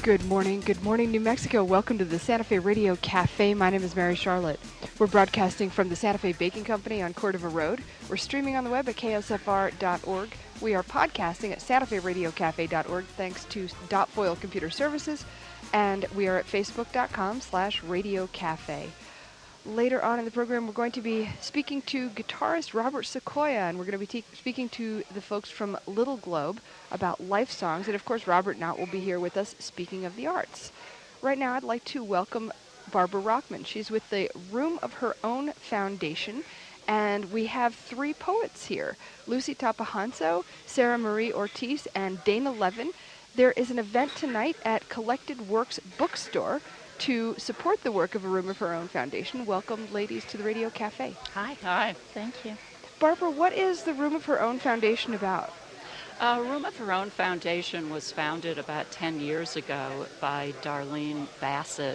Good morning, New Mexico. Welcome to the Santa Fe Radio Cafe. My name is Mary Charlotte. We're broadcasting from the Santa Fe Baking Company on Cordova Road. We're streaming on the web at ksfr.org. We are podcasting at santaferadiocafe.org thanks to Dot Foil Computer Services, and we are at facebook.com/Radio Cafe. Later on in the program, we're going to be speaking to guitarist Robert Sequoia, and we're going to be speaking to the folks from Little Globe about life songs. And of course, Robert Knott will be here with us speaking of the arts. Right now, I'd like to welcome Barbara Rockman. She's with the Room of Her Own Foundation, and we have three poets here, Lucy Tapahanso, Sarah Marie Ortiz, and Dana Levin. There is an event tonight at Collected Works Bookstore to support the work of A Room of Her Own Foundation. Welcome, ladies, to the Radio Cafe. Hi. Hi. Thank you. Barbara, what is the Room of Her Own Foundation about? Room of Her Own Foundation was founded about 10 years ago by Darlene Bassett.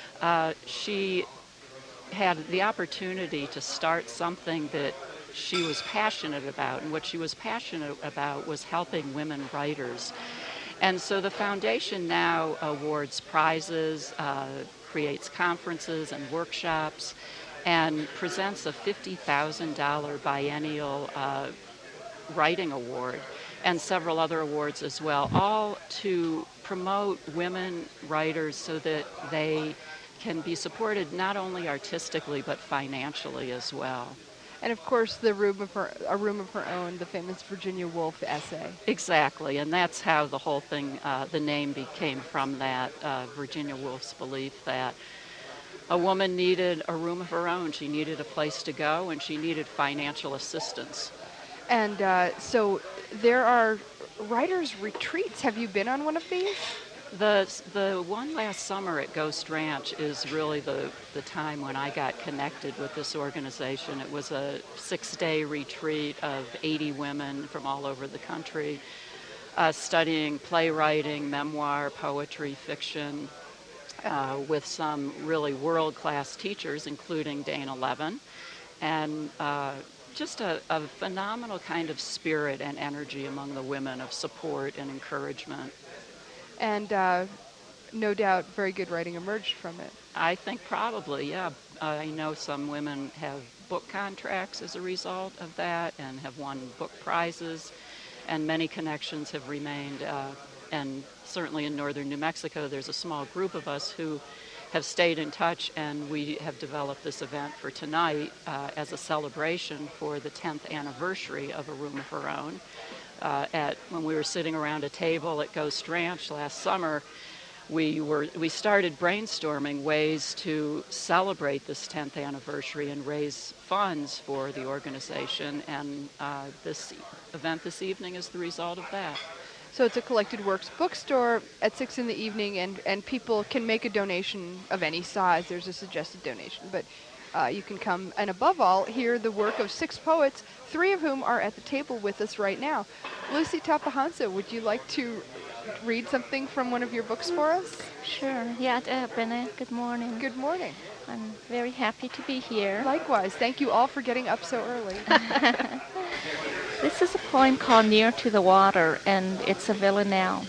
She had the opportunity to start something that she was passionate about, and what she was passionate about was helping women writers. And so the foundation now awards prizes, creates conferences and workshops, and presents a $50,000 biennial writing award and several other awards as well, all to promote women writers so that they can be supported not only artistically but financially as well. And of course, A Room of Her Own, the famous Virginia Woolf essay. Exactly, and that's how the whole thing, the name became from that, Virginia Woolf's belief that a woman needed a room of her own. She needed a place to go, and she needed financial assistance. And so there are writers' retreats. Have you been on one of these? The one last summer at Ghost Ranch is really the time when I got connected with this organization. It was a 6-day retreat of 80 women from all over the country studying playwriting, memoir, poetry, fiction, with some really world-class teachers, including Dana Levin, and just a phenomenal kind of spirit and energy among the women of support and encouragement. And no doubt very good writing emerged from it. I think probably, yeah. I know some women have book contracts as a result of that and have won book prizes, and many connections have remained. And certainly in northern New Mexico, there's a small group of us who have stayed in touch, and we have developed this event for tonight as a celebration for the 10th anniversary of A Room of Her Own. When we were sitting around a table at Ghost Ranch last summer, we started brainstorming ways to celebrate this 10th anniversary and raise funds for the organization, and this event this evening is the result of that. So it's a Collected Works bookstore at 6 in the evening, and people can make a donation of any size. There's a suggested donation, but you can come and, above all, hear the work of 6 poets, 3 of whom are at the table with us right now. Lucy Tapahanso, would you like to read something from one of your books for us? Sure. Yeah, Bennett, good morning. Good morning. I'm very happy to be here. Likewise. Thank you all for getting up so early. This is a poem called Near to the Water, and it's a villanelle.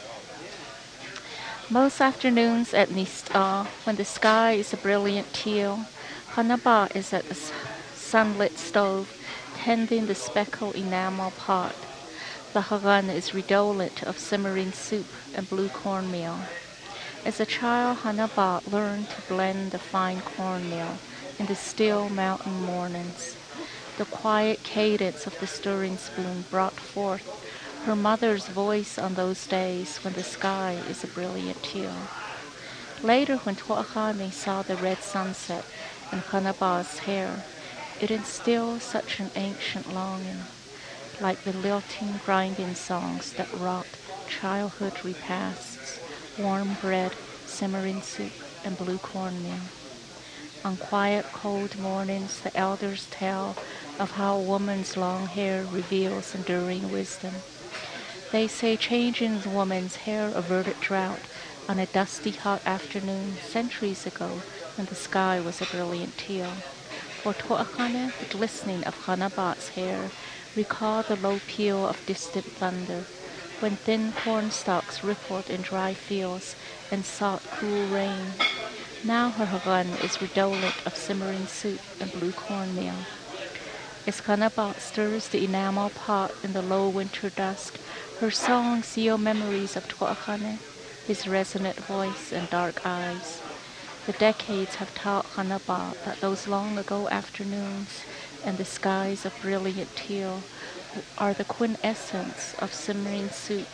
Most afternoons at Nista, when the sky is a brilliant teal, Hanaba is at the sunlit stove, tending the speckled enamel pot. The haran is redolent of simmering soup and blue cornmeal. As a child, Hanaba learned to blend the fine cornmeal in the still mountain mornings. The quiet cadence of the stirring spoon brought forth her mother's voice on those days when the sky is a brilliant teal. Later, when Tuahane saw the red sunset in Hanaba's hair, it instilled such an ancient longing, like the lilting grinding songs that wrought childhood repasts, warm bread, simmering soup, and blue cornmeal. On quiet, cold mornings, the elders tell of how a woman's long hair reveals enduring wisdom. They say changing a woman's hair averted drought on a dusty, hot afternoon centuries ago when the sky was a brilliant teal. For Tuakane, the glistening of Hanaba's hair recalled the low peal of distant thunder, when thin corn stalks rippled in dry fields and sought cool rain. Now her hagan is redolent of simmering soup and blue cornmeal. As Kanabat stirs the enamel pot in the low winter dusk, her songs seal memories of Tuakane, his resonant voice and dark eyes. The decades have taught Kanabat that those long ago afternoons and the skies of brilliant teal are the quintessence of simmering soup,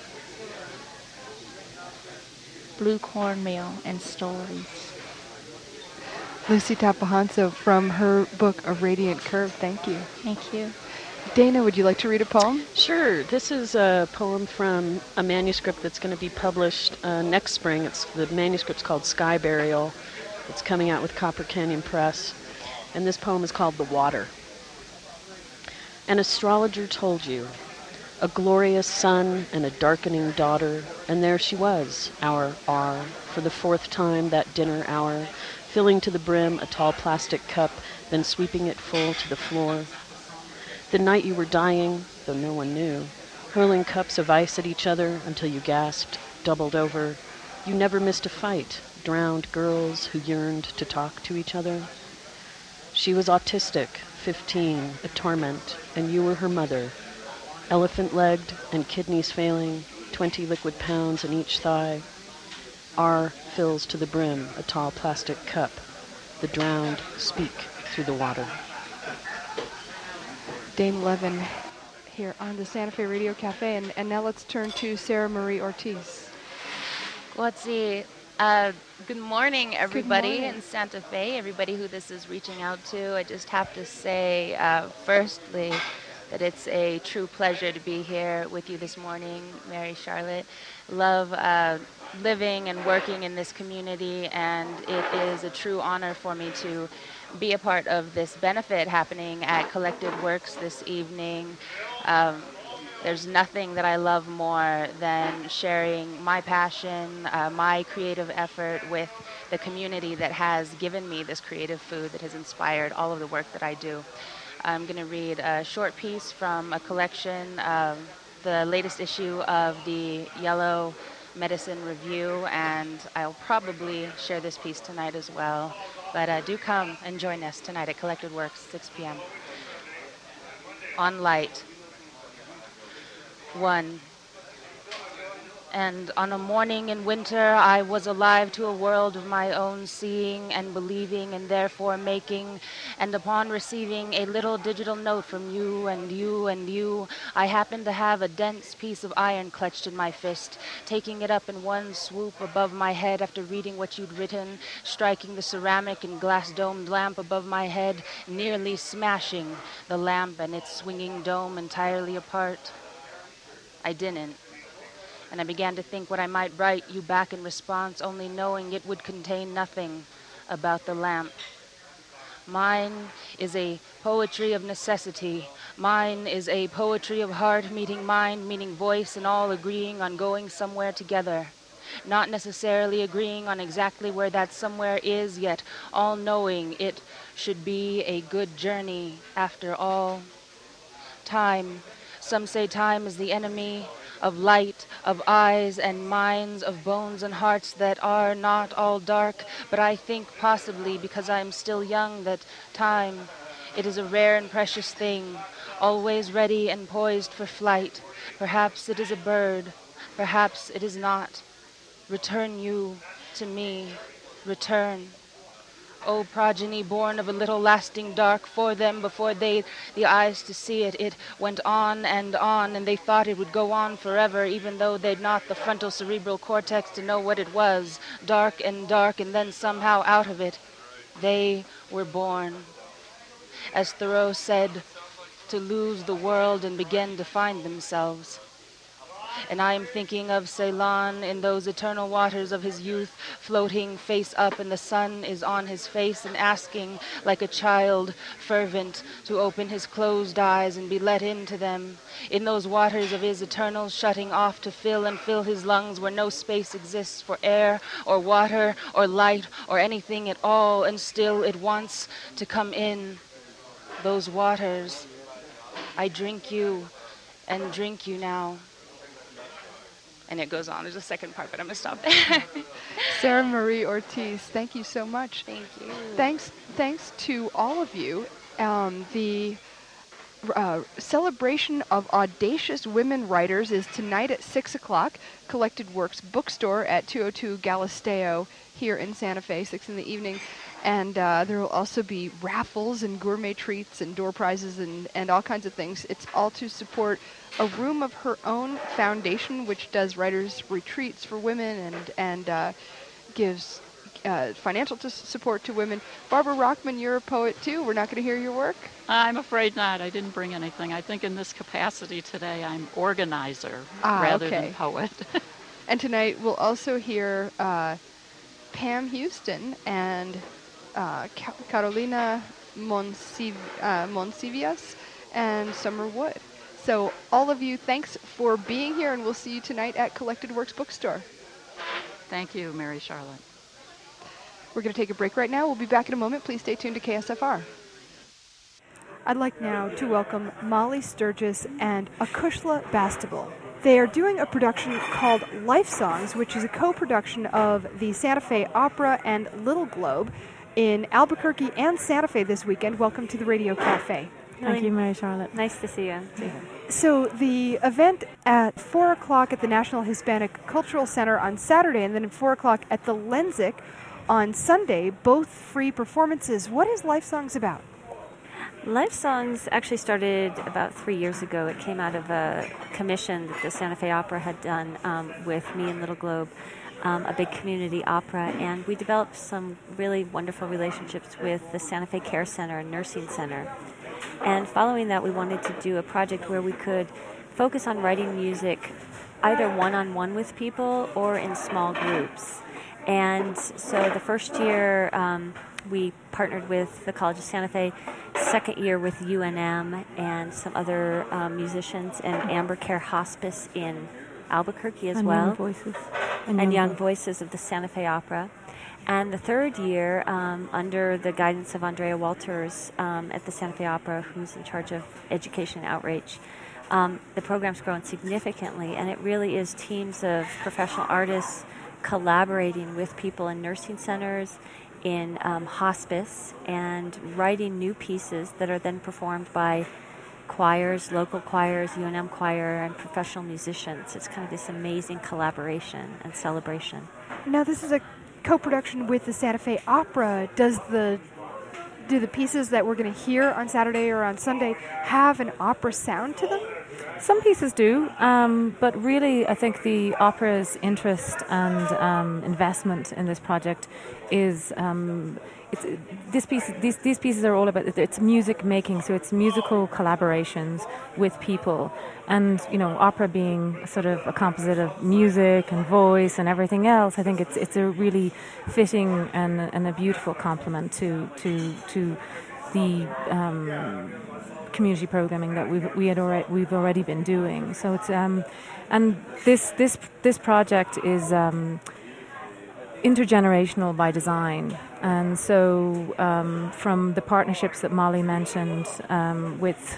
blue cornmeal, and stories. Lucy Tapahanso from her book, A Radiant Curve. Thank you. Thank you. Dana, would you like to read a poem? Sure. This is a poem from a manuscript that's going to be published next spring. The manuscript's called Sky Burial. It's coming out with Copper Canyon Press. And this poem is called The Water. An astrologer told you, a glorious sun and a darkening daughter, and there she was, our R, for the fourth time that dinner hour, filling to the brim a tall plastic cup, then sweeping it full to the floor. The night you were dying, though no one knew, hurling cups of ice at each other until you gasped, doubled over. You never missed a fight, drowned girls who yearned to talk to each other. She was autistic, 15, a torment, and you were her mother. Elephant-legged and kidneys failing, 20 liquid pounds in each thigh. R fills to the brim a tall plastic cup. The drowned speak through the water. Dame Levin here on the Santa Fe Radio Cafe. And now let's turn to Sarah Marie Ortiz. Guatsi, good morning, everybody morning. in Santa Fe, everybody who this is reaching out to. I just have to say, firstly, that it's a true pleasure to be here with you this morning, Mary Charlotte. Love living and working in this community, and it is a true honor for me to be a part of this benefit happening at Collected Works this evening. There's nothing that I love more than sharing my passion, my creative effort with the community that has given me this creative food that has inspired all of the work that I do. I'm going to read a short piece from a collection, the latest issue of the Yellow Medicine Review, and I'll probably share this piece tonight as well. But do come and join us tonight at Collected Works, 6 p.m. On Light. 1. And on a morning in winter, I was alive to a world of my own, seeing and believing and therefore making. And upon receiving a little digital note from you and you and you, I happened to have a dense piece of iron clutched in my fist, taking it up in one swoop above my head after reading what you'd written, striking the ceramic and glass-domed lamp above my head, nearly smashing the lamp and its swinging dome entirely apart. I didn't. And I began to think what I might write you back in response, only knowing it would contain nothing about the lamp. Mine is a poetry of necessity. Mine is a poetry of heart meeting mind, meeting voice, and all agreeing on going somewhere together. Not necessarily agreeing on exactly where that somewhere is, yet all knowing it should be a good journey after all. Time. Some say time is the enemy of light, of eyes and minds, of bones and hearts that are not all dark, but I think possibly because I am still young that time, it is a rare and precious thing, always ready and poised for flight. Perhaps it is a bird, perhaps it is not. Return you to me, return. O progeny born of a little lasting dark for them before they the eyes to see it. It went on, and they thought it would go on forever, even though they'd not the frontal cerebral cortex to know what it was. Dark, and then somehow out of it, they were born. As Thoreau said, to lose the world and begin to find themselves. And I am thinking of Ceylon in those eternal waters of his youth, floating face up, and the sun is on his face and asking, like a child, fervent, to open his closed eyes and be let into them. In those waters of his eternal shutting off to fill and fill his lungs where no space exists for air or water or light or anything at all, and still it wants to come in. Those waters. I drink you and drink you now. And it goes on. There's a second part, but I'm going to stop there. Sarah Marie Ortiz, thank you so much. Thank you. Thanks to all of you. The celebration of audacious women writers is tonight at 6 o'clock. Collected Works Bookstore at 202 Galisteo here in Santa Fe, 6 in the evening. And there will also be raffles and gourmet treats and door prizes and all kinds of things. It's all to support A Room of Her Own Foundation, which does writers' retreats for women and gives financial support to women. Barbara Rockman, you're a poet too. We're not going to hear your work? I'm afraid not. I didn't bring anything. I think in this capacity today I'm organizer rather than poet. And tonight we'll also hear Pam Houston and Carolina Monsivias and Summer Wood. So all of you, thanks for being here, and we'll see you tonight at Collected Works Bookstore. Thank you, Mary Charlotte. We're going to take a break right now. We'll be back in a moment. Please stay tuned to KSFR. I'd like now to welcome Molly Sturgis and Akushla Bastable. They are doing a production called Life Songs, which is a co-production of the Santa Fe Opera and Little Globe in Albuquerque and Santa Fe this weekend. Welcome to the Radio Cafe. Thank you, Mary Charlotte. Nice to see you. So the event at 4 o'clock at the National Hispanic Cultural Center on Saturday, and then at 4 o'clock at the Lenzik on Sunday, both free performances. What is Life Songs about? Life Songs actually started about 3 years ago. It came out of a commission that the Santa Fe Opera had done with me and Little Globe, a big community opera, and we developed some really wonderful relationships with the Santa Fe Care Center and Nursing Center. And following that, we wanted to do a project where we could focus on writing music either one-on-one with people or in small groups. And so the first year we partnered with the College of Santa Fe, second year with UNM and some other musicians, and Amber Care Hospice in Albuquerque as well. Young Voices. And Young Voices of the Santa Fe Opera. And the third year, under the guidance of Andrea Walters at the Santa Fe Opera, who's in charge of education and outreach, the program's grown significantly, and it really is teams of professional artists collaborating with people in nursing centers, in hospice, and writing new pieces that are then performed by choirs, local choirs, UNM choir, and professional musicians. It's kind of this amazing collaboration and celebration. Now, this is a co-production with the Santa Fe Opera. Do the pieces that we're going to hear on Saturday or on Sunday have an opera sound to them? Some pieces do, but really I think the opera's interest and investment in this project is these pieces are all about it's music making, so it's musical collaborations with people, and opera being sort of a composite of music and voice and everything else. I think it's a really fitting and a beautiful complement to the community programming that we've already been doing. So it's and this project is intergenerational by design, and so from the partnerships that Molly mentioned with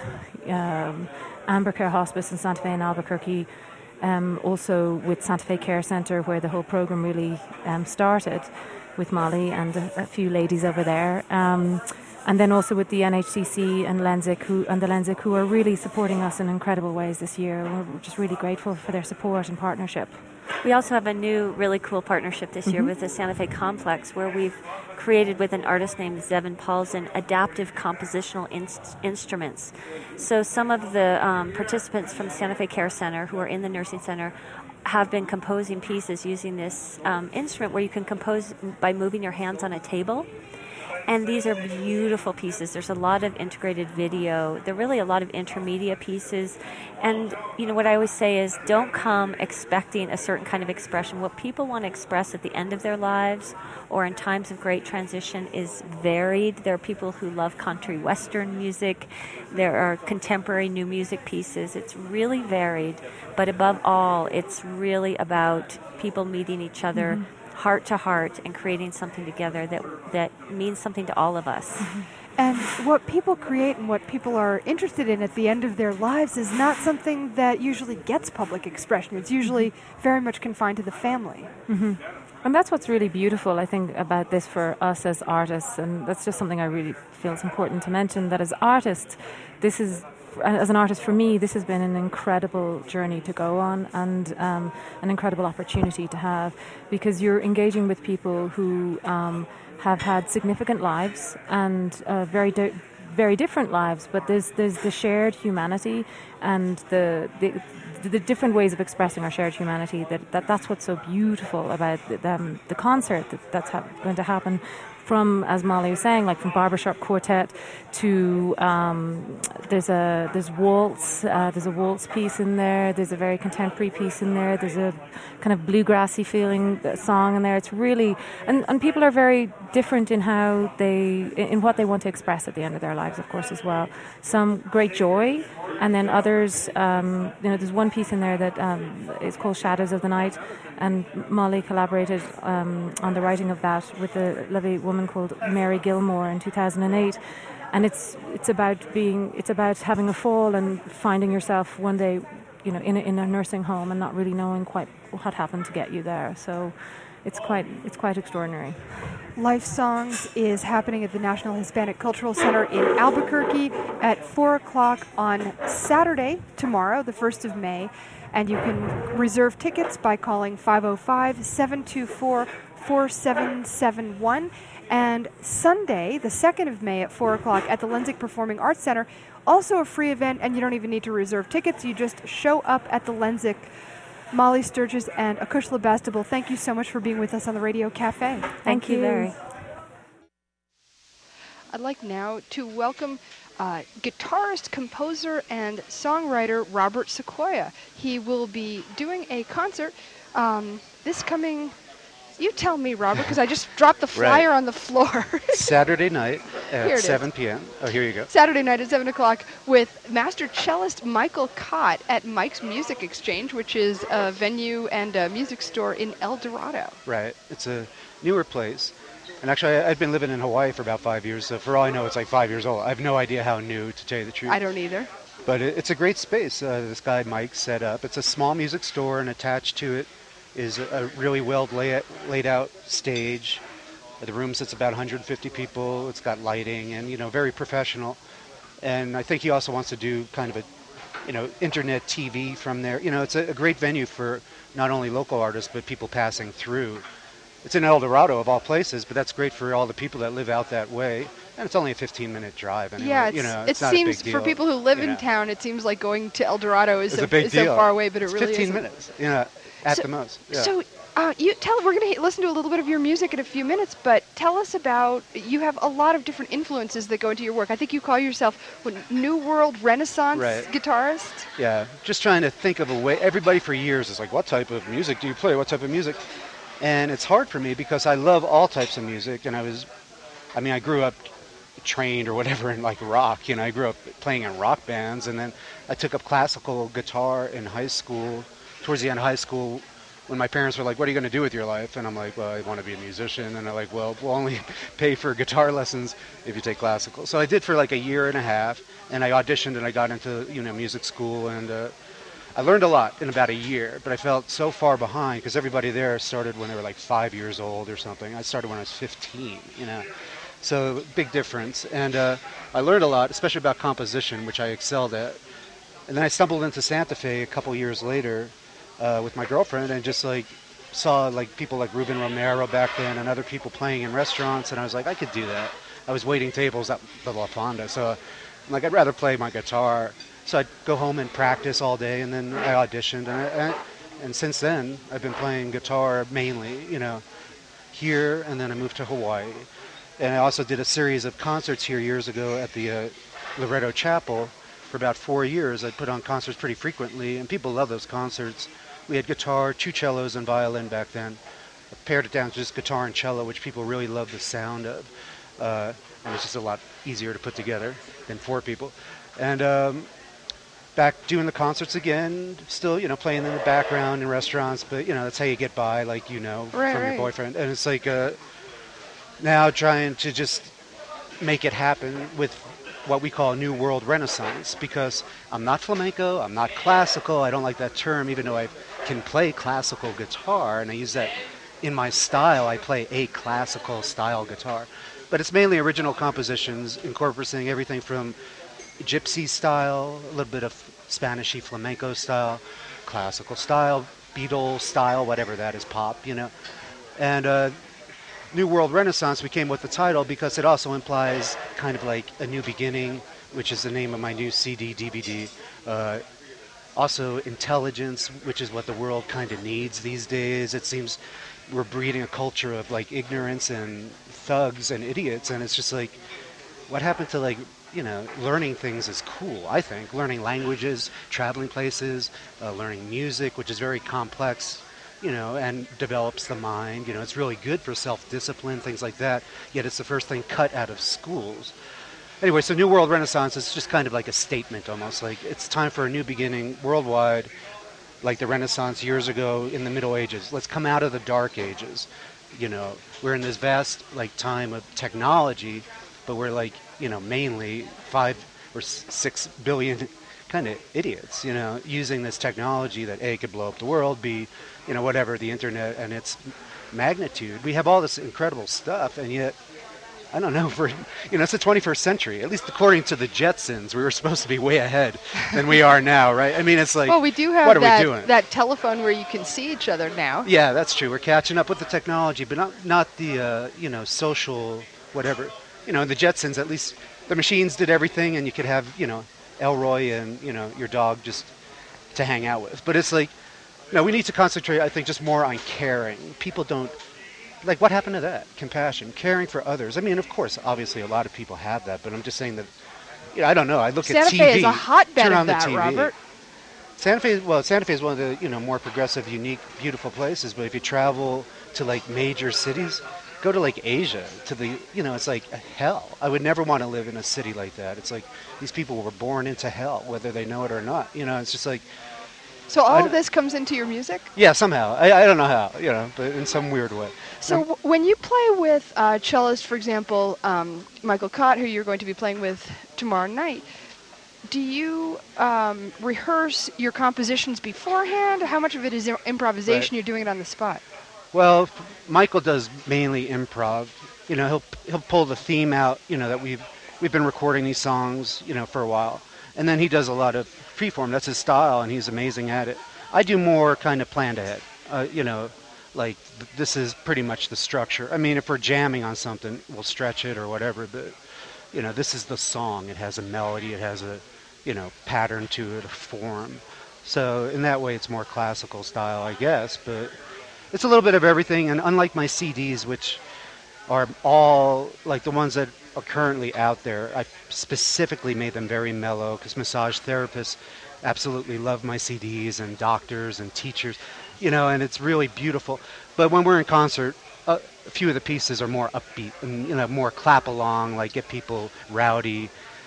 Amber Care Hospice in Santa Fe and Albuquerque, also with Santa Fe Care Center, where the whole program really started with Molly and a few ladies over there. And then also with the NHCC and Lenzik, who are really supporting us in incredible ways this year. We're just really grateful for their support and partnership. We also have a new really cool partnership this year with the Santa Fe Complex, where we've created with an artist named Zevin Paulsen adaptive compositional instruments. So some of the participants from Santa Fe Care Center who are in the nursing center have been composing pieces using this instrument, where you can compose by moving your hands on a table. And these are beautiful pieces. There's a lot of integrated video. There are really a lot of intermedia pieces. And, what I always say is don't come expecting a certain kind of expression. What people want to express at the end of their lives or in times of great transition is varied. There are people who love country western music. There are contemporary new music pieces. It's really varied. But above all, it's really about people meeting each other heart to heart and creating something together that means something to all of us. And what people create and what people are interested in at the end of their lives is not something that usually gets public expression. It's usually very much confined to the family. Mm-hmm. And that's what's really beautiful, I think, about this for us as artists. And that's just something I really feel is important to mention, that as artists, this is, as an artist for me, this has been an incredible journey to go on and an incredible opportunity to have, because you're engaging with people who have had significant lives and very different lives, but there's the shared humanity and the different ways of expressing our shared humanity. That's what's so beautiful about the concert that's going to happen. From, as Molly was saying, like from barbershop quartet to there's waltz, there's a waltz piece in there. There's a very contemporary piece in there. There's a kind of bluegrassy feeling song in there. It's really and people are very different in how in what they want to express at the end of their lives, of course, as well. Some great joy, and then others. There's one piece in there that is called Shadows of the Night. And Molly collaborated on the writing of that with a lovely woman called Mary Gilmore in 2008. And it's about having a fall and finding yourself one day, in a nursing home and not really knowing quite what happened to get you there. So it's quite extraordinary. Life Songs is happening at the National Hispanic Cultural Center in Albuquerque at 4 o'clock on Saturday, tomorrow, the 1st of May. And you can reserve tickets by calling 505-724-4771. And Sunday, the 2nd of May at 4 o'clock at the Lenzik Performing Arts Center, also a free event, and you don't even need to reserve tickets. You just show up at the Lenzik. Molly Sturgis and Akushla Bastable, thank you so much for being with us on the Radio Cafe. Thank you, Larry. I'd like now to welcome guitarist, composer, and songwriter Robert Sequoia. He will be doing a concert this coming... You tell me, Robert, because I just dropped the flyer on the floor. Saturday night at 7 p.m. Oh, here you go. Saturday night at 7 o'clock with master cellist Michael Cott at Mike's Music Exchange, which is a venue and a music store in El Dorado. Right. It's a newer place. And actually, I'd been living in Hawaii for about 5 years, so for all I know, it's like 5 years old. I have no idea how new, to tell you the truth. I don't either. But it's a great space this guy Mike set up. It's a small music store, and attached to it is a really well laid out stage. The room sits about 150 people. It's got lighting and, very professional. And I think he also wants to do kind of a, internet TV from there. It's a great venue for not only local artists, but people passing through. It's in El Dorado, of all places, but that's great for all the people that live out that way. And it's only a 15-minute drive. Anyway. Yeah, it seems for people who live in town, it seems like going to El Dorado is so far away, but it really is 15 minutes, at the most. Yeah. So we're going to listen to a little bit of your music in a few minutes, but tell us about, you have a lot of different influences that go into your work. I think you call yourself New World Renaissance guitarist. Yeah, just trying to think of a way. Everybody for years is like, what type of music do you play? What type of music? And it's hard for me because I love all types of music, and I grew up trained or whatever in like rock. I grew up playing in rock bands, and then I took up classical guitar in high school. Towards the end of high school, when my parents were like, what are you going to do with your life? And I'm like, well, I want to be a musician. And they're like, well, we'll only pay for guitar lessons if you take classical. So I did for like a year and a half, and I auditioned and I got into, music school, and I learned a lot in about a year, but I felt so far behind because everybody there started when they were like 5 years old or something. I started when I was 15, So big difference. And I learned a lot, especially about composition, which I excelled at. And then I stumbled into Santa Fe a couple years later with my girlfriend, and just saw people like Ruben Romero back then and other people playing in restaurants, and I was like, I could do that. I was waiting tables at the La Fonda, so I'm like, I'd rather play my guitar. So I'd go home and practice all day, and then I auditioned, and since then I've been playing guitar mainly, here, and then I moved to Hawaii. And I also did a series of concerts here years ago at the Loretto Chapel. For about 4 years, I'd put on concerts pretty frequently, and people love those concerts. We had guitar, 2 cellos, and violin back then. I pared it down to just guitar and cello, which people really love the sound of. And it's just a lot easier to put together than 4 people. And back doing the concerts again, still, playing in the background in restaurants, but, that's how you get by, from your boyfriend. And it's like now trying to just, make it happen with what we call New World Renaissance, because I'm not flamenco, I'm not classical, I don't like that term, even though I can play classical guitar, and I use that in my style. I play a classical style guitar. But it's mainly original compositions, incorporating everything from gypsy style, a little bit of Spanishy flamenco style, classical style, Beatles style, whatever that is, pop, you know. And New World Renaissance, we came with the title because it also implies kind of like a new beginning, which is the name of my new CD, DVD. Also intelligence, which is what the world kind of needs these days. It seems we're breeding a culture of like ignorance and thugs and idiots, and it's just like, what happened to like, you know, learning things is cool, I think. Learning languages, traveling places, learning music, which is very complex, you know, and develops the mind. You know, it's really good for self-discipline, things like that, yet it's the first thing cut out of schools. Anyway, so New World Renaissance is just kind of like a statement almost, like it's time for a new beginning worldwide, like the Renaissance years ago in the Middle Ages. Let's come out of the Dark Ages. You know, we're in this vast like time of technology, but we're like, you know, mainly 5 or 6 billion kind of idiots, you know, using this technology that A, could blow up the world, B, you know, whatever, the internet and its magnitude. We have all this incredible stuff, and yet, I don't know, for, you know, it's the 21st century. At least according to the Jetsons, we were supposed to be way ahead than we are now, right? I mean, it's like, well, we do have what are we doing? that telephone where you can see each other now. Yeah, that's true. We're catching up with the technology, but not the, you know, social whatever. You know, the Jetsons, at least the machines did everything, and you could have, you know, Elroy and, you know, your dog just to hang out with. But it's like, no, we need to concentrate, I think, just more on caring. People don't, like, what happened to that? Compassion, caring for others. I mean, of course, obviously a lot of people have that, but I'm just saying that, you know, I don't know. I look Santa at TV. Fe is a hotbed turn of on the that, TV. Robert. Santa Fe is one of the, you know, more progressive, unique, beautiful places, but if you travel to, like, major cities, go to, like, Asia, to the, you know, it's like hell. I would never want to live in a city like that. It's like these people were born into hell, whether they know it or not. You know, it's just like... So all of this comes into your music? Yeah, somehow. I don't know how, you know, but in some weird way. So when you play with cellists, for example, Michael Cott, who you're going to be playing with tomorrow night, do you rehearse your compositions beforehand? How much of it is improvisation? Right. You're doing it on the spot? Well, Michael does mainly improv. You know, he'll pull the theme out, you know, that we've been recording these songs, you know, for a while. And then he does a lot of freeform. That's his style, and he's amazing at it. I do more kind of planned ahead. You know, like this is pretty much the structure. I mean, if we're jamming on something, we'll stretch it or whatever, but, you know, this is the song. It has a melody. It has a, you know, pattern to it, a form. So in that way, it's more classical style, I guess, but it's a little bit of everything. And unlike my CDs, which are all like the ones that are currently out there, I specifically made them very mellow because massage therapists absolutely love my CDs, and doctors and teachers, you know, and it's really beautiful. But when we're in concert, a few of the pieces are more upbeat and, you know, more clap along, like get people rowdy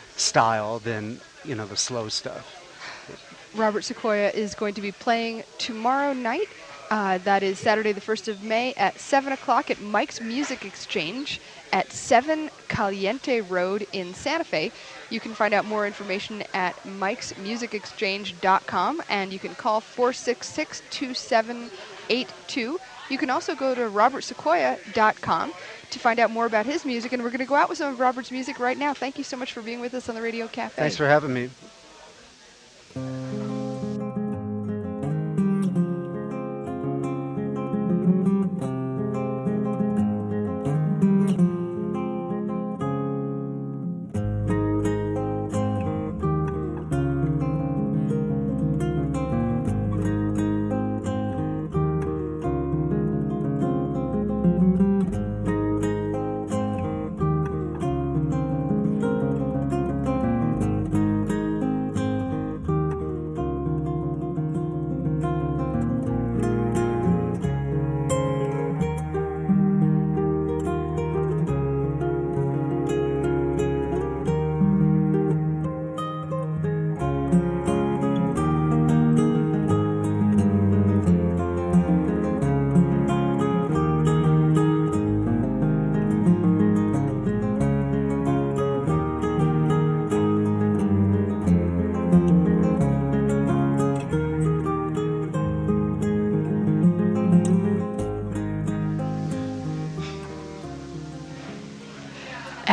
style than, you know, the slow stuff. Robert Sequoia is going to be playing tomorrow night. That is Saturday the 1st of May at 7 o'clock at Mike's Music Exchange at 7 Caliente Road in Santa Fe. You can find out more information at mikesmusicexchange.com, and you can call 466-2782. You can also go to robertsequoia.com to find out more about his music, and we're going to go out with some of Robert's music right now. Thank you so much for being with us on the Radio Cafe. Thanks for having me.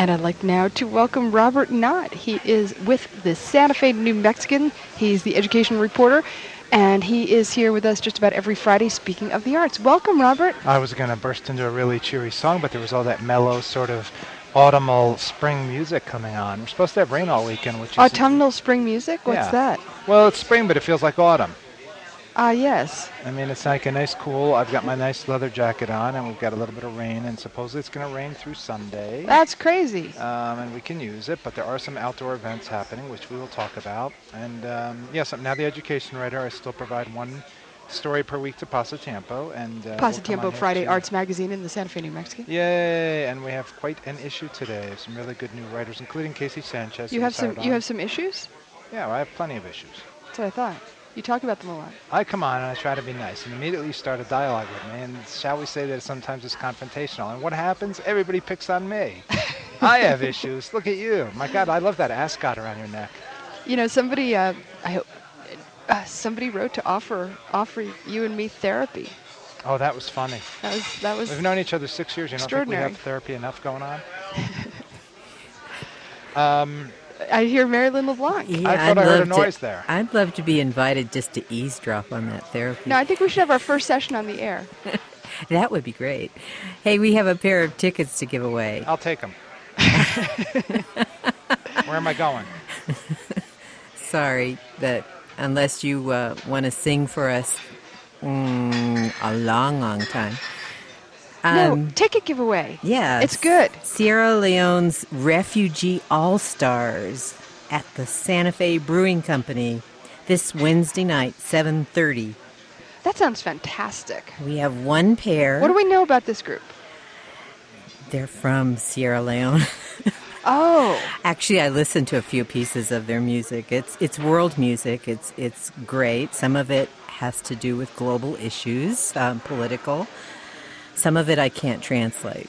And I'd like now to welcome Robert Knott. He is with the Santa Fe New Mexican. He's the education reporter, and he is here with us just about every Friday speaking of the arts. Welcome, Robert. I was going to burst into a really cheery song, but there was all that mellow sort of autumnal spring music coming on. We're supposed to have rain all weekend, which is... Autumnal spring music? What's that? Well, it's spring, but it feels like autumn. Ah, yes. I mean, it's like a nice cool... I've got my nice leather jacket on, and we've got a little bit of rain, and supposedly it's going to rain through Sunday. That's crazy. And we can use it, but there are some outdoor events happening, which we will talk about. And, yes, I'm now the education writer. I still provide one story per week to Pasatiempo. And Pasatiempo Friday Arts Magazine in the Santa Fe New Mexican. Yay! And we have quite an issue today. Some really good new writers, including Casey Sanchez. You have some issues? Yeah, well, I have plenty of issues. That's what I thought. You talk about them a lot. I come on and I try to be nice, and immediately you start a dialogue with me, and shall we say that sometimes it's confrontational. And what happens? Everybody picks on me. I have issues. Look at you. My God, I love that ascot around your neck. You know, somebody, somebody wrote to offer you and me therapy. Oh, that was funny. That was. We've known each other 6 years. You don't think we have therapy enough going on? I hear Marilyn LeBlanc. Yeah, I thought I heard a noise there. I'd love to be invited just to eavesdrop on that therapy. No, I think we should have our first session on the air. That would be great. Hey, we have a pair of tickets to give away. I'll take them. Where am I going? Sorry, that unless you want to sing for us a long, long time. No, ticket giveaway. Yeah. It's good. Sierra Leone's Refugee All-Stars at the Santa Fe Brewing Company this Wednesday night, 7:30. That sounds fantastic. We have one pair. What do we know about this group? They're from Sierra Leone. Oh. Actually, I listened to a few pieces of their music. It's world music. It's great. Some of it has to do with global issues, political. Some of it I can't translate.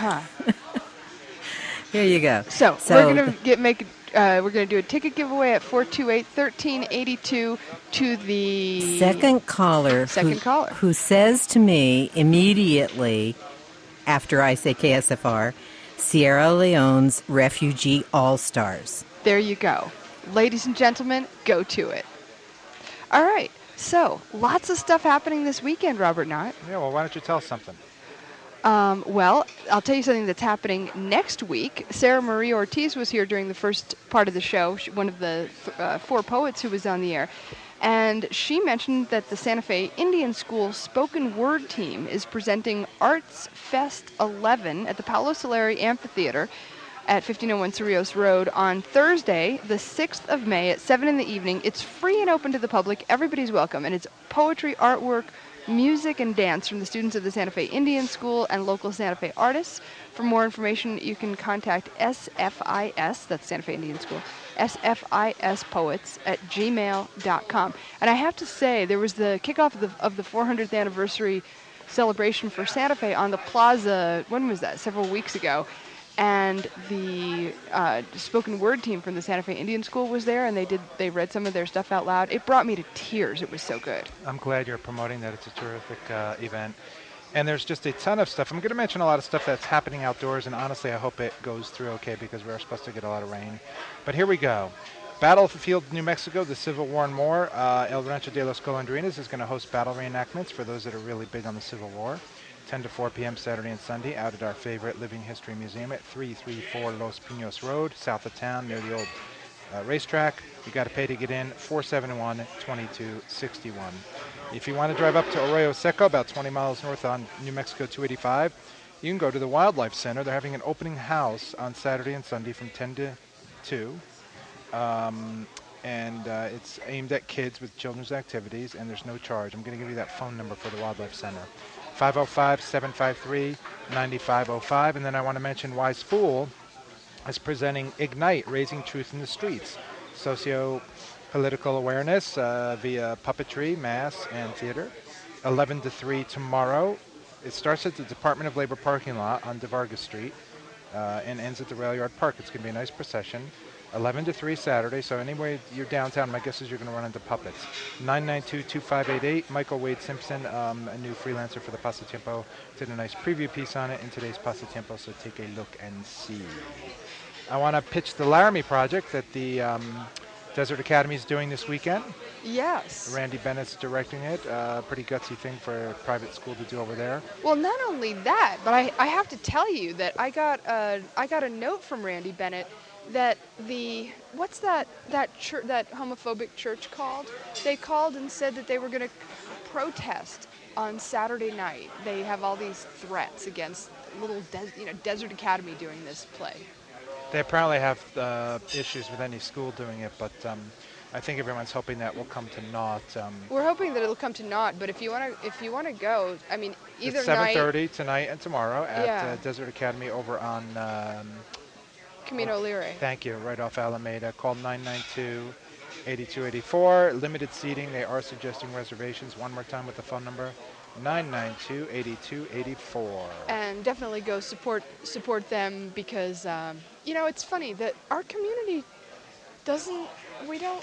Here you go. So we're gonna do a ticket giveaway at 428-1382 to the second caller who says to me immediately after I say KSFR, Sierra Leone's Refugee All-Stars. There you go. Ladies and gentlemen, go to it. All right. So lots of stuff happening this weekend, Robert Knott. Yeah, well, why don't you tell us something? Well, I'll tell you something that's happening next week. Sarah Marie Ortiz was here during the first part of the show, one of the four poets who was on the air. And she mentioned that the Santa Fe Indian School spoken word team is presenting Arts Fest 11 at the Paolo Soleri Amphitheater at 1501 Cerrillos Road on Thursday, the 6th of May at 7 in the evening. It's free and open to the public. Everybody's welcome. And it's poetry, artwork, music, and dance from the students of the Santa Fe Indian School and local Santa Fe artists. For more information, you can contact SFIS, that's Santa Fe Indian School, sfispoets@gmail.com. And I have to say, there was the kickoff of the 400th anniversary celebration for Santa Fe on the plaza, when was that? Several weeks ago. And the spoken word team from the Santa Fe Indian School was there, and they read some of their stuff out loud. It brought me to tears. It was so good. I'm glad you're promoting that. It's a terrific event. And there's just a ton of stuff. I'm going to mention a lot of stuff that's happening outdoors, and honestly, I hope it goes through okay because we're supposed to get a lot of rain. But here we go. Battlefield, New Mexico, the Civil War and more. El Rancho de los Golondrinas is going to host battle reenactments for those that are really big on the Civil War. 10 to 4 p.m. Saturday and Sunday out at our favorite Living History Museum at 334 Los Pinos Road, south of town, near the old racetrack. You got to pay to get in, $471-2261. If you want to drive up to Arroyo Seco, about 20 miles north on New Mexico 285, you can go to the Wildlife Center. They're having an opening house on Saturday and Sunday from 10 to 2. It's aimed at kids with children's activities, and there's no charge. I'm going to give you that phone number for the Wildlife Center. 505-753-9505. And then I want to mention Wise Fool is presenting Ignite, Raising Truth in the Streets. Socio-political awareness via puppetry, mass, and theater. 11 to 3 tomorrow. It starts at the Department of Labor parking lot on DeVargas Street and ends at the Rail Yard Park. It's going to be a nice procession. 11 to 3 Saturday. So anyway, you're downtown, my guess is you're going to run into Puppets. 992-2588. Michael Wade Simpson, a new freelancer for the Pasatiempo, did a nice preview piece on it in today's Pasatiempo, so take a look and see. I want to pitch the Laramie project that the Desert Academy is doing this weekend. Yes. Randy Bennett's directing it. Pretty gutsy thing for a private school to do over there. Well, not only that, but I have to tell you that I got a note from Randy Bennett that what's that church, that homophobic church called? They called and said that they were going to protest on Saturday night. They have all these threats against little Desert Academy doing this play. They apparently have issues with any school doing it, but I think everyone's hoping that will come to naught. We're hoping that it'll come to naught, but if you want to go, I mean, either it's 7:30 tonight and tomorrow at Desert Academy over on Camino Lire. Thank you, right off Alameda. Call 992-8284. Limited seating. They are suggesting reservations. One more time with the phone number. 992-8284. And definitely go support them because it's funny that our community doesn't. We don't.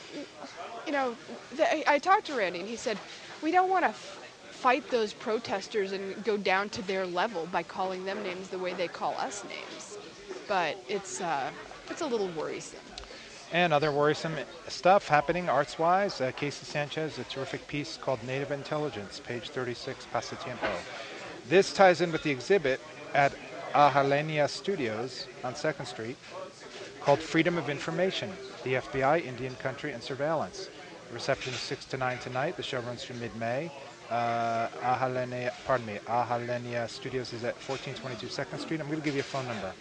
I talked to Randy and he said we don't want to fight those protesters and go down to their level by calling them names the way they call us names. But it's a little worrisome. And other worrisome stuff happening arts-wise. Casey Sanchez, a terrific piece called Native Intelligence, page 36, Pasatiempo. This ties in with the exhibit at Ahalenia Studios on 2nd Street called Freedom of Information, the FBI, Indian Country, and Surveillance. The reception is 6 to 9 tonight. The show runs through mid-May. Ahalenia Studios is at 1422 2nd Street. I'm going to give you a phone number.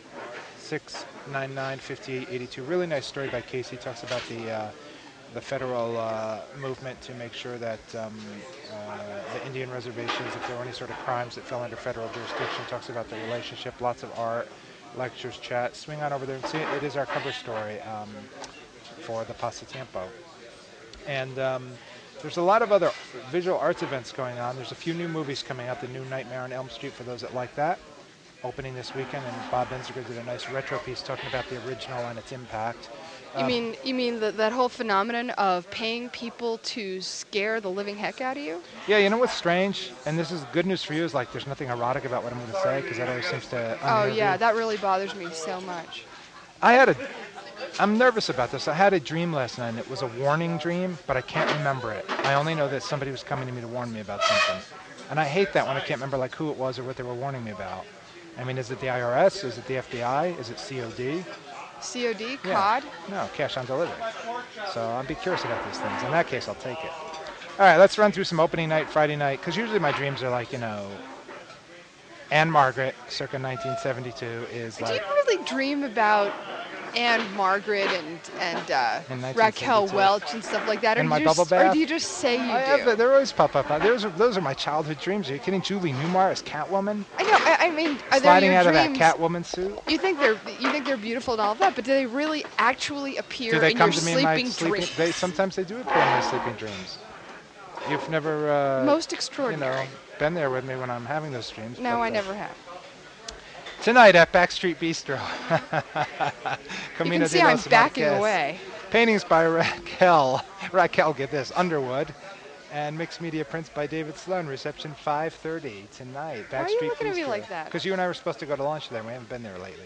699-5882. Really nice story by Casey. Talks about the federal movement to make sure that the Indian reservations, if there were any sort of crimes that fell under federal jurisdiction, talks about the relationship. Lots of art, lectures, chat. Swing on over there and see it. It is our cover story for the Pasatiempo. And there's a lot of other visual arts events going on. There's a few new movies coming out. The new Nightmare on Elm Street, for those that like that, opening this weekend, and Bob Benziger did a nice retro piece talking about the original and its impact. You mean that whole phenomenon of paying people to scare the living heck out of you? Yeah, you know what's strange, and this is good news for you, is like there's nothing erotic about what I'm going to say because that always seems to. Oh yeah, that really bothers me so much. I'm nervous about this. I had a dream last night, and it was a warning dream, but I can't remember it. I only know that somebody was coming to me to warn me about something, and I hate that when I can't remember like who it was or what they were warning me about. I mean, is it the IRS? Is it the FBI? Is it COD? COD? Yeah. COD? No, cash on delivery. So I'll be curious about these things. In that case, I'll take it. All right, let's run through some opening night, Friday night, because usually my dreams are like, Anne Margaret, circa 1972, is like... Do you really dream about Anne Margaret and Raquel Welch and stuff like that? In my bubble bath? Or do you just say you do? They always pop up. Those are my childhood dreams. Are you kidding? Julie Newmar as Catwoman? I know. I mean, are sliding they your out dreams? Of that Catwoman suit. You think they're beautiful and all of that, but do they really actually appear do they in come your to me in my sleeping dreams? Sometimes they do appear in my sleeping dreams. You've never most extraordinary. Been there with me when I'm having those dreams. No, I never have. Tonight at Backstreet Bistro. You can see I'm backing away. Paintings by Raquel, get this, Underwood. And mixed media prints by David Sloan. Reception 5:30 tonight. Why are you looking at me like that? Because you and I were supposed to go to lunch there. We haven't been there lately.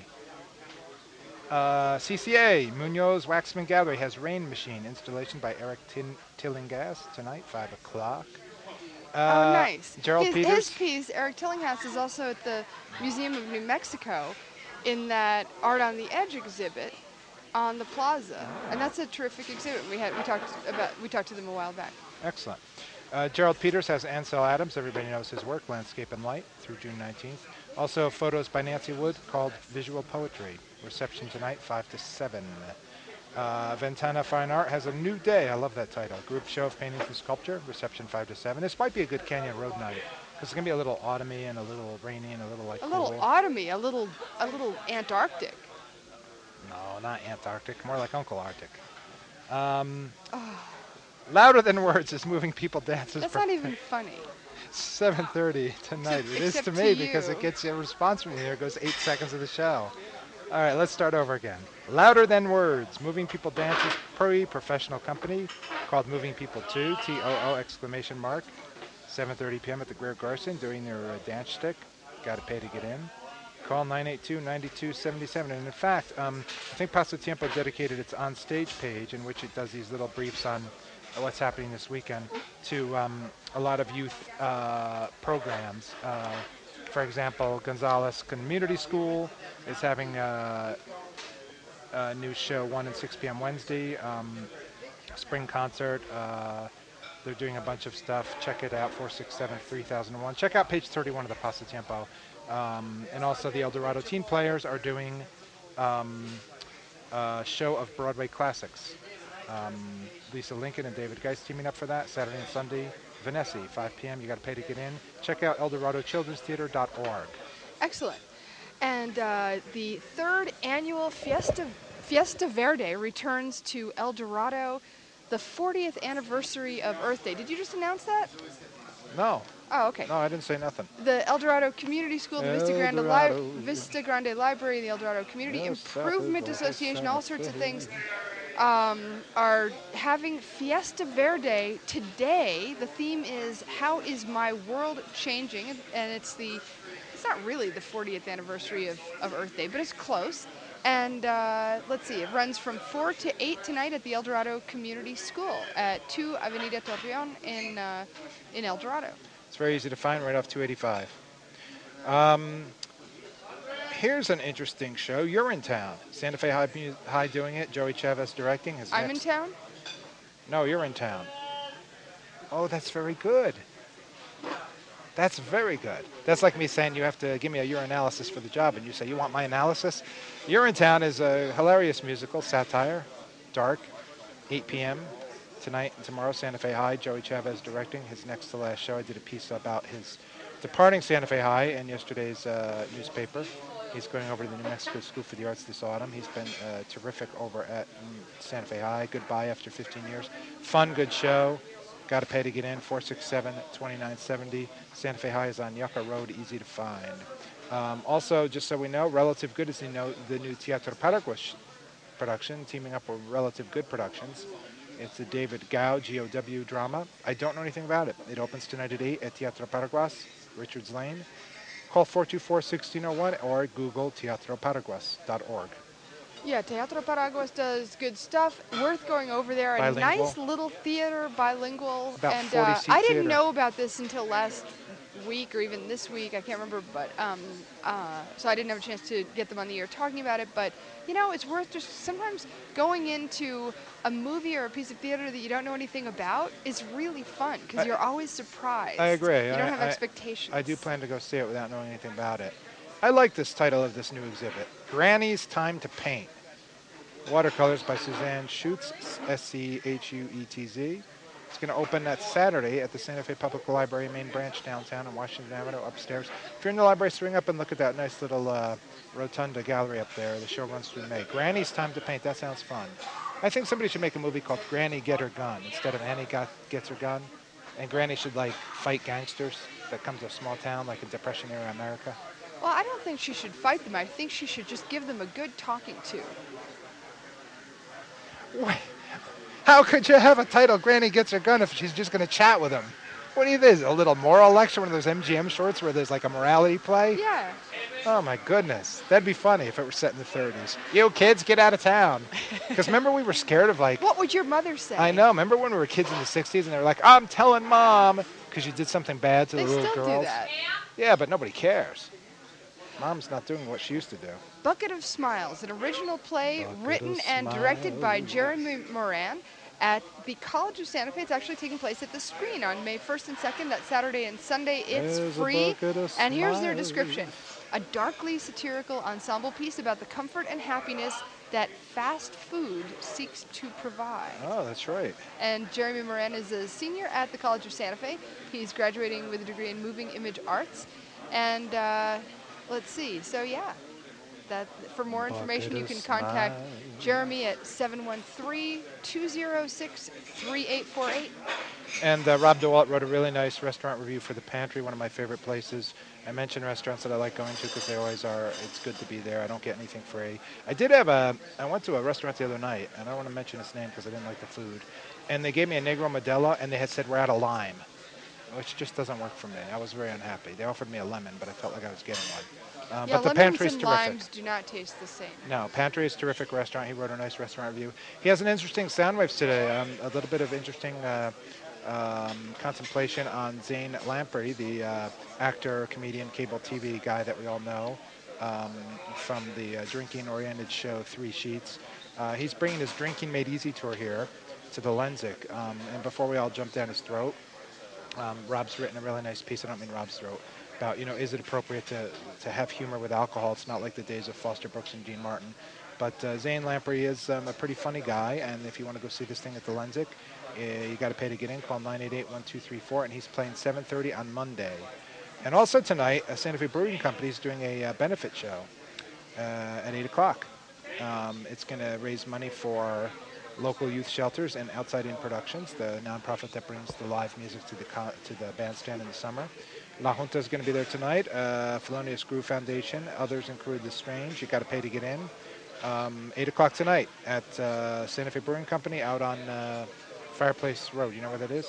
CCA, Munoz Waxman Gallery has Rain Machine installation by Eric Tillinghast tonight, 5 o'clock. Oh, nice. Gerald Peters. His piece, Eric Tillinghast, is also at the Museum of New Mexico in that Art on the Edge exhibit on the plaza, and that's a terrific exhibit. We talked to them a while back. Excellent. Gerald Peters has Ansel Adams. Everybody knows his work, Landscape and Light, through June 19th. Also, photos by Nancy Wood called Visual Poetry. Reception tonight, 5 to 7. Ventana Fine Art has a new day. I love that title. Group show of paintings and sculpture. Reception 5 to 7. This might be a good Canyon Road night because it's gonna be a little autumny and a little rainy and a little like. A little autumny, a little Antarctic. No, not Antarctic. More like Uncle Arctic. Louder Than Words is Moving People Dances. That's not even funny. 7:30 tonight. It is to me because it gets a response from you. There goes 8 seconds of the show. All right, let's start over again. Louder Than Words. Moving People Dance's professional company called Moving People 2, T-O-O exclamation mark. 7:30 p.m. at the Greer Garson doing their dance stick. Got to pay to get in. Call 982-9277. And in fact, I think Paso Tiempo dedicated its on-stage page in which it does these little briefs on what's happening this weekend to a lot of youth programs. For example, Gonzales Community School is having a new show 1 and 6 p.m. Wednesday. Spring concert. They're doing a bunch of stuff. Check it out, 467-3001. Check out page 31 of the Paso Tiempo. And also the El Dorado Teen Players are doing a show of Broadway classics. Lisa Lincoln and David Geist teaming up for that, Saturday and Sunday. Vanessa, 5 p.m. You got to pay to get in. Check out ElDoradoChildren'sTheater.org. Excellent. And the third annual Fiesta Verde returns to El Dorado, the 40th anniversary of Earth Day. Did you just announce that? No. Oh, okay. No, I didn't say nothing. The El Dorado Community School, the Vista Grande Library, the El Dorado Community Improvement Association, all sorts of things are having Fiesta Verde today. The theme is How is My World Changing? And it's not really the 40th anniversary of Earth Day, but it's close. And let's see, it runs from 4 to 8 tonight at the El Dorado Community School at 2 Avenida Torreon in El Dorado. It's very easy to find right off 285. Here's an interesting show. You're in town. Santa Fe High doing it. Joey Chavez directing. I'm in town? No, you're in town. Oh, that's very good. That's very good. That's like me saying you have to give me a urinalysis for the job, and you say, you want my analysis? You're in Town is a hilarious musical, satire, dark, 8 p.m. tonight and tomorrow, Santa Fe High. Joey Chavez directing his next to last show. I did a piece about his departing Santa Fe High in yesterday's newspaper. He's going over to the New Mexico School for the Arts this autumn. He's been terrific over at Santa Fe High. Goodbye after 15 years. Fun, good show. Got to pay to get in, 467-2970. Santa Fe High is on Yucca Road, easy to find. Also, just so we know, Relative Good is the new Teatro Paraguas production, teaming up with Relative Good Productions. It's a David Gao, G-O-W drama. I don't know anything about it. It opens tonight at 8 at Teatro Paraguas, Richards Lane. Call 424-1601 or Google teatroparaguas.org. Yeah, Teatro Paraguas does good stuff. Worth going over there. Bilingual. A nice little theater, bilingual. About and 40-seat I didn't theater. know about this until last week or even this week. I can't remember, but so I didn't have a chance to get them on the air talking about it. But you know, it's worth just sometimes going into a movie or a piece of theater that you don't know anything about is really fun because you're always surprised. I agree. You don't have expectations. I do plan to go see it without knowing anything about it. I like this title of this new exhibit, Granny's Time to Paint. Watercolors by Suzanne Schutz, S-C-H-U-E-T-Z. It's going to open that Saturday at the Santa Fe Public Library main branch downtown on Washington Avenue upstairs. If you're in the library, swing up and look at that nice little rotunda gallery up there. The show runs through May. Granny's Time to Paint. That sounds fun. I think somebody should make a movie called Granny Get Her Gun instead of Annie Gets Her Gun. And Granny should, like, fight gangsters that come to a small town like in Depression-era America. Well, I don't think she should fight them. I think she should just give them a good talking to. Wait, how could you have a title, Granny Gets Her Gun, if she's just going to chat with him? What do you think? A little moral lecture, one of those MGM shorts where there's like a morality play? Yeah. Oh, my goodness. That'd be funny if it were set in the 30s. You kids, get out of town. Because remember we were scared of like... What would your mother say? I know. Remember when we were kids in the 60s and they were like, I'm telling Mom, because you did something bad to the little girls? They still do that. Yeah, but nobody cares. Mom's not doing what she used to do. Bucket of Smiles, an original play written and directed by Jeremy Moran at the College of Santa Fe. It's actually taking place at the Screen on May 1st and 2nd. That's Saturday and Sunday. It's free. And here's their description. A darkly satirical ensemble piece about the comfort and happiness that fast food seeks to provide. Oh, that's right. And Jeremy Moran is a senior at the College of Santa Fe. He's graduating with a degree in moving image arts. And let's see. So, yeah. That for more information, you can contact Jeremy at 713-206-3848. And Rob DeWalt wrote a really nice restaurant review for The Pantry, one of my favorite places. I mentioned restaurants that I like going to because they always are. It's good to be there. I don't get anything free. I went to a restaurant the other night, and I don't want to mention its name because I didn't like the food. And they gave me a Negro Modelo, and they had said we're out of lime, which just doesn't work for me. I was very unhappy. They offered me a lemon, but I felt like I was getting one. Yeah, but the lemons Pantry's and terrific. limes do not taste the same. No, Pantry is a terrific restaurant. He wrote a nice restaurant review. He has an interesting Soundwaves today. A little bit of interesting contemplation on Zane Lamprey, the actor, comedian, cable TV guy that we all know from the drinking-oriented show Three Sheets. He's bringing his Drinking Made Easy tour here to the Lensic. And before we all jump down his throat, Rob's written a really nice piece. I don't mean Rob's throat. About, is it appropriate to have humor with alcohol? It's not like the days of Foster Brooks and Gene Martin. But Zane Lamprey is a pretty funny guy, and if you want to go see this thing at the Lensic, you got to pay to get in. Call 988-1234, and he's playing 7:30 on Monday. And also tonight, Santa Fe Brewing Company is doing a benefit show at 8 o'clock. It's going to raise money for local youth shelters and Outside In Productions, the nonprofit that brings the live music to the bandstand in the summer. La Junta is going to be there tonight. Felonious Groove Foundation. Others include The Strange. You got to pay to get in. 8 o'clock tonight at Santa Fe Brewing Company out on Fireplace Road. You know where that is?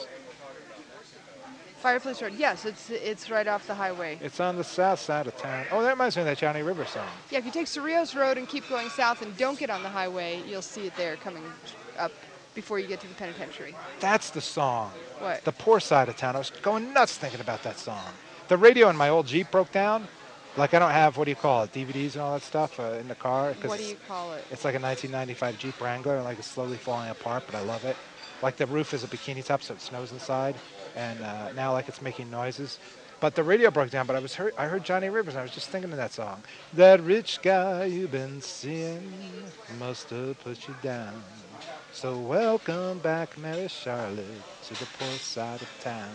Fireplace Road. Yes, it's right off the highway. It's on the south side of town. Oh, that reminds me of that Johnny River song. Yeah, if you take Cerrillos Road and keep going south and don't get on the highway, you'll see it there coming up before you get to the penitentiary. That's the song. What? The poor side of town. I was going nuts thinking about that song. The radio in my old Jeep broke down. Like, I don't have, what do you call it, DVDs and all that stuff in the car. What do you call it? It's like a 1995 Jeep Wrangler, and like it's slowly falling apart, but I love it. Like the roof is a bikini top, so it snows inside, and now like it's making noises. But the radio broke down, but I heard Johnny Rivers, and I was just thinking of that song. That rich guy you've been seeing must have put you down. So welcome back, Mary Charlotte, to the poor side of town.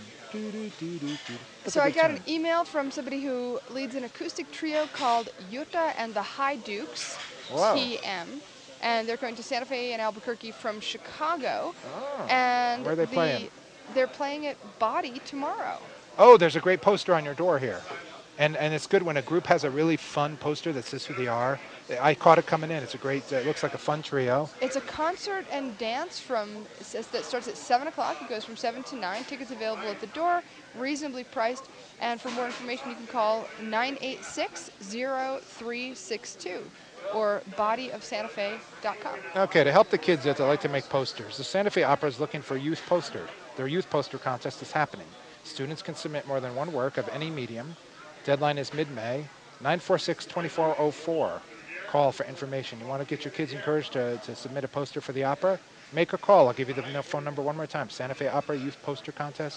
So I got an email from somebody who leads an acoustic trio called Yuta and the High Dukes, Wow. TM. And they're going to Santa Fe and Albuquerque from Chicago. Oh. And Where are they playing? They're playing at Body tomorrow. Oh, there's a great poster on your door here. And it's good when a group has a really fun poster that says who they are. I caught it coming in. It's a great, it looks like a fun trio. It's a concert and dance that starts at 7 o'clock. It goes from 7 to 9. Tickets available at the door, reasonably priced. And for more information, you can call 986-0362 or bodyofsantafe.com. Okay, to help the kids that like to make posters, the Santa Fe Opera is looking for youth poster. Their youth poster contest is happening. Students can submit more than one work of any medium. Deadline is mid-May, 946-2404. Call for information. You want to get your kids encouraged to submit a poster for the opera? Make a call. I'll give you the phone number one more time. Santa Fe Opera Youth Poster Contest,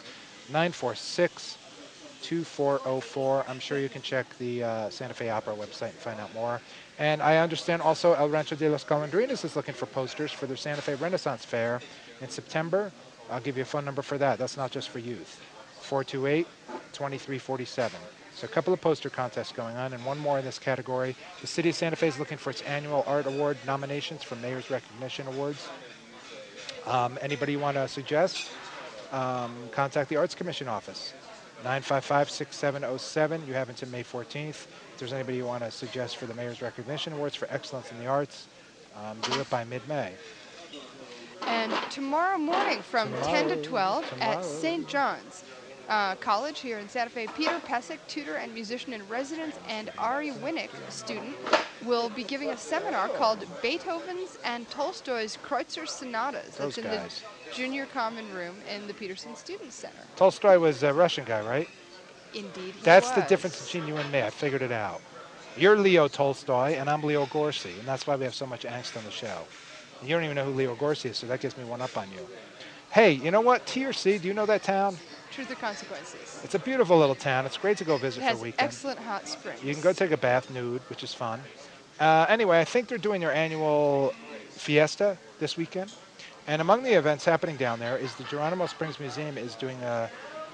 946-2404. I'm sure you can check the Santa Fe Opera website and find out more. And I understand also El Rancho de los Golondrinas is looking for posters for their Santa Fe Renaissance Fair in September. I'll give you a phone number for that. That's not just for youth. 428-2347. So a couple of poster contests going on, and one more in this category. The City of Santa Fe is looking for its annual Art Award nominations for Mayor's Recognition Awards. Anybody you want to suggest? Contact the Arts Commission office, 955-6707. You have until May 14th. If there's anybody you want to suggest for the Mayor's Recognition Awards for Excellence in the Arts, do it by mid-May. And tomorrow morning from 10 to 12 at St. John's College here in Santa Fe, Peter Pesic, tutor and musician in residence, and Ari Winnick, student, will be giving a seminar called Beethoven's and Tolstoy's Kreutzer Sonatas. That's in the Junior Common Room in the Peterson Students Center. Tolstoy was a Russian guy, right? Indeed he That's was. the difference between you and me. I figured it out. You're Leo Tolstoy, and I'm Leo Gorski, and that's why we have so much angst on the show. You don't even know who Leo Gorski is, so that gives me one up on you. Hey, you know what? T or C, do you know that town? Truth or Consequences. It's a beautiful little town. It's great to go visit for a weekend. Excellent hot springs. You can go take a bath nude, which is fun. Anyway, I think they're doing their annual fiesta this weekend. And among the events happening down there is the Geronimo Springs Museum is doing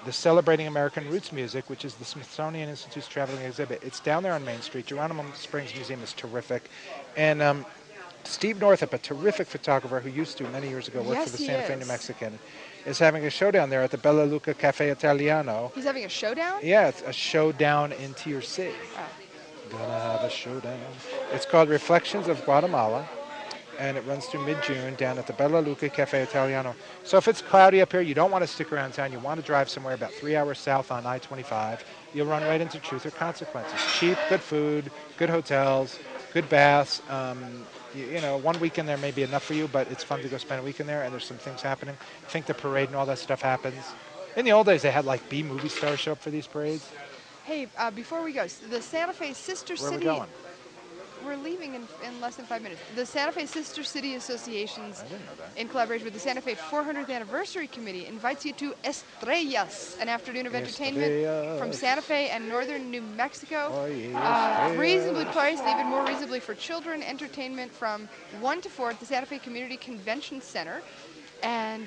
the Celebrating American Roots Music, which is the Smithsonian Institute's traveling exhibit. It's down there on Main Street. Geronimo Springs Museum is terrific. And Steve Northup, a terrific photographer who used to many years ago work Yes, for the he Santa Fe is. New Mexican, is having a show down there at the Bella Luca Cafe Italiano. He's having a showdown? Yeah, it's a showdown in TRC. Oh. Gonna have a showdown. It's called Reflections of Guatemala, and it runs through mid-June down at the Bella Luca Cafe Italiano. So if it's cloudy up here, you don't want to stick around town, you want to drive somewhere about 3 hours south on I-25, you'll run right into Truth or Consequences. Cheap, good food, good hotels, good baths. You know, 1 weekend there may be enough for you, but it's fun to go spend a weekend there, and there's some things happening. I think the parade and all that stuff happens. In the old days, they had like B movie stars show up for these parades. Hey, before we go, the Santa Fe Sister Where are City. we going? We're leaving in less than 5 minutes. The Santa Fe Sister City Associations, I didn't know that. in collaboration with the Santa Fe 400th Anniversary Committee, invites you to Estrellas, an afternoon of entertainment from Santa Fe and northern New Mexico. Oh, yeah, Reasonably priced, even more reasonably for children. Entertainment from 1 to 4 at the Santa Fe Community Convention Center. And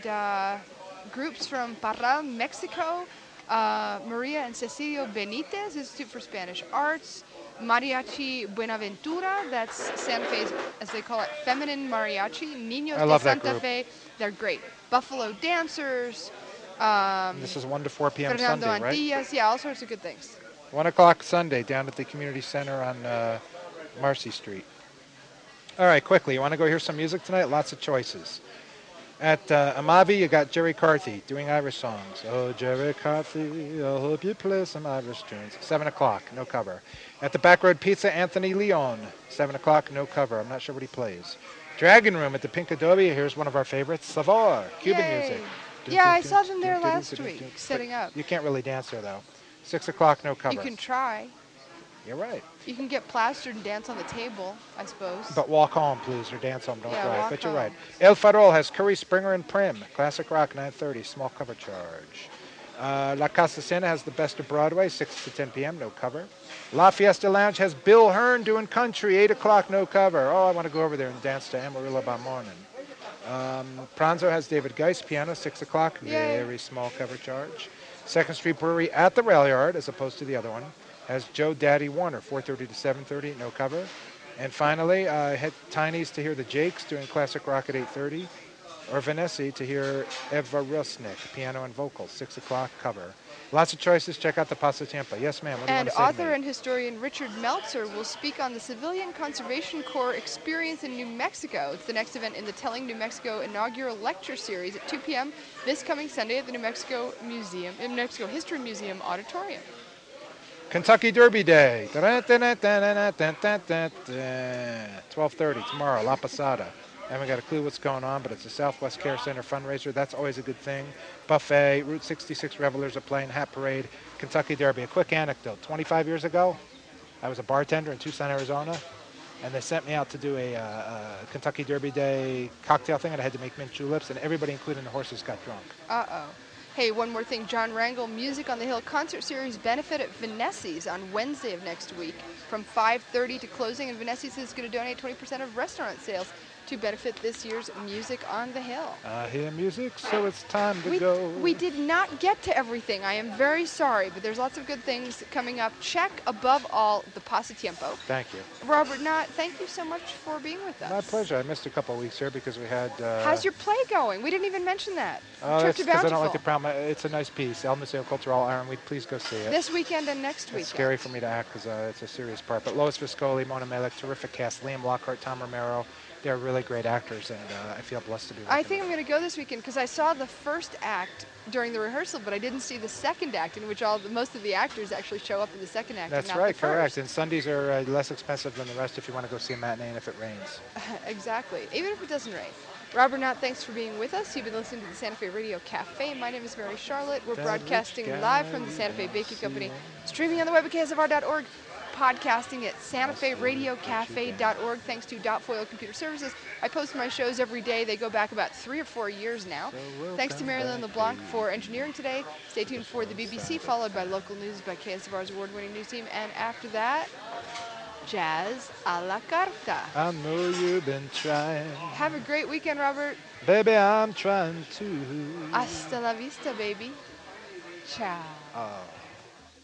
groups from Parral, Mexico, Maria and Cecilio Benitez, Institute for Spanish Arts, Mariachi Buenaventura, that's Santa Fe's, as they call it, feminine mariachi, Niños I love de that Santa group. Fe, they're great. Buffalo Dancers, This is 1 to 4 p.m. Fernando Sunday, right? Antillas, yeah, all sorts of good things. 1 o'clock Sunday down at the community center on Marcy Street. All right, quickly, you want to go hear some music tonight? Lots of choices. At Amavi, you got Jerry Carthy doing Irish songs. Oh, Jerry Carthy, I hope you play some Irish tunes. 7 o'clock, no cover. At the Backroad Pizza, Anthony Leon. 7 o'clock, no cover. I'm not sure what he plays. Dragon Room at the Pink Adobe. Here's one of our favorites, Savor, Cuban Yay. music. Yeah, I saw them there last week, setting up. You can't really dance there, though. 6 o'clock, no cover. You can try. You're right. You can get plastered and dance on the table, I suppose. But walk home, please, or dance home. Don't Yeah, drive. walk But you're home. right. El Farol has Curry, Springer, and Prim. Classic Rock, 9:30. Small cover charge. La Casa Cena has the best of Broadway, 6 to 10 p.m. No cover. La Fiesta Lounge has Bill Hearn doing country, 8 o'clock. No cover. Oh, I want to go over there and dance to Amarillo by morning. Pranzo has David Geist, piano, 6 o'clock. Yay. Very small cover charge. Second Street Brewery at the Rail Yard, as opposed to the other one, has Joe Daddy Warner, 4:30 to 7:30, no cover. And finally, head Tiny's to hear the Jakes doing classic rock at 8:30, or Vanessa to hear Eva Rusnik, piano and vocals, 6 o'clock, cover. Lots of choices. Check out the Pasatiempo. Yes, ma'am. What do you And want to say to author me? and historian Richard Meltzer will speak on the Civilian Conservation Corps experience in New Mexico. It's the next event in the Telling New Mexico inaugural lecture series at 2 p.m. this coming Sunday at the New Mexico History Museum auditorium. Kentucky Derby Day. 12:30 tomorrow, La Posada. I haven't got a clue what's going on, but it's a Southwest Care Center fundraiser. That's always a good thing. Buffet, Route 66 revelers are playing, hat parade, Kentucky Derby. A quick anecdote. 25 years ago, I was a bartender in Tucson, Arizona, and they sent me out to do a Kentucky Derby Day cocktail thing, and I had to make mint juleps, and everybody, including the horses, got drunk. Uh-oh. Hey, one more thing. John Rangel Music on the Hill concert series benefit at Vanessi's on Wednesday of next week from 5:30 to closing, and Vanessi's is going to donate 20% of restaurant sales to benefit this year's Music on the Hill. I hear music, so it's time to go. We did not get to everything. I am very sorry, but there's lots of good things coming up. Check, above all, the Pasatiempo. Thank you. Robert Knott, thank you so much for being with us. My pleasure. I missed a couple of weeks here because we had... How's your play going? We didn't even mention that. Oh, Trip that's to because I Bountiful. don't like the problem. It's a nice piece. El Museo Cultural Ironweed. Please go see it. This weekend and next weekend. It's scary for me to act because it's a serious part. But Lois Viscoli, Mona Malek, terrific cast. Liam Lockhart, Tom Romero. They're really great actors, and I feel blessed to be with them. I think I'm going to go this weekend because I saw the first act during the rehearsal, but I didn't see the second act, in which most of the actors actually show up in the second act. That's and not right, the correct. first. And Sundays are less expensive than the rest if you want to go see a matinee and if it rains. Exactly, even if it doesn't rain. Robert Knott, thanks for being with us. You've been listening to the Santa Fe Radio Cafe. My name is Mary Charlotte. We're broadcasting live from the Santa Fe Baking Company, streaming on the web at ksfr.org, podcasting at santaferadiocafe.org. Thanks to Foil Computer Services. I post my shows every day. They go back about 3 or 4 years now. Thanks to Marilyn LeBlanc for engineering today. Stay tuned for the BBC, followed by local news by KSFR's award-winning news team. And after that, jazz a la carta. I know you've been trying. Have a great weekend, Robert. Baby, I'm trying to. Hasta la vista, baby. Ciao. Oh.